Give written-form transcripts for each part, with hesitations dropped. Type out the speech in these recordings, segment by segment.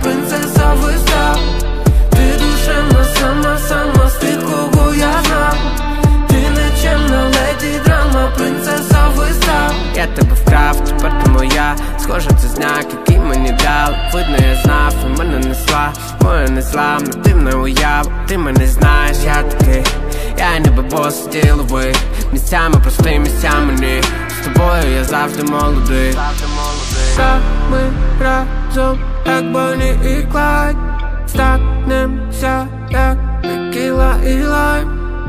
принцеса вистав. Ти душевна, сама з тих, кого я знав. Ти нечемна леді, драма, принцеса вистав. Я тебе вкрав, тепер ти моя. Схоже, це знак, який мені дав. Видно, я знав, і мене несла моя незламна дивна уява. Ти мене знаєш, я такий, я ніби бос діловий. Місцями простий, місцями ні. З тобою я завжди молодий. Та ми разом, як Бонні і Клайд. Станемося, як текіла і лайм.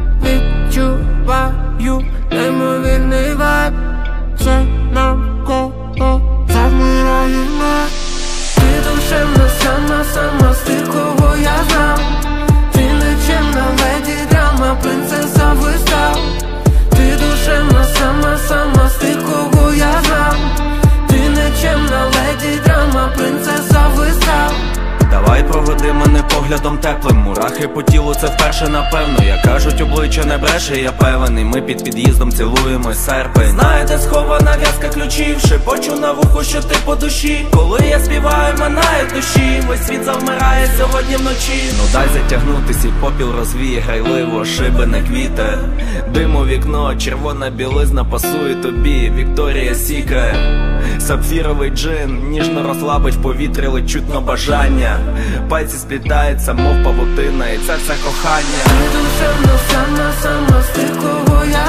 Відчуваю неймовірний вайб. Це навколо завмирає мир. Ти душевна, сама з тих, кого я знав. Ти нечемна леді, драма, принцеса вистав. Ти душевна, сама з тих, кого я знав. Ти нечемна леді, драма, принцеса вистав. Давай проведи мене поглядом теплим. Мурахи по тілу, це вперше напевно. Як кажуть, обличчя не бреше, я певений. Ми під під'їздом цілуємось, серпень. Знаєте, схована в'язка ключів. Шепочу на вухо, що ти по душі. Коли я співаю, минає душі. Весь світ завмирає сьогодні вночі. Ну дай затягнутися, і попіл розвіє грайливо. Шиби не квіти, дим у вікно. Червона білизна пасує тобі. Вікторія Сікрет, сапфіровий джин. Ніжно розслабить повітря, ледь чутно бажання. Пальці сплітаються, мов павутина, і це все кохання. Ти душевна, сама з тих, кого я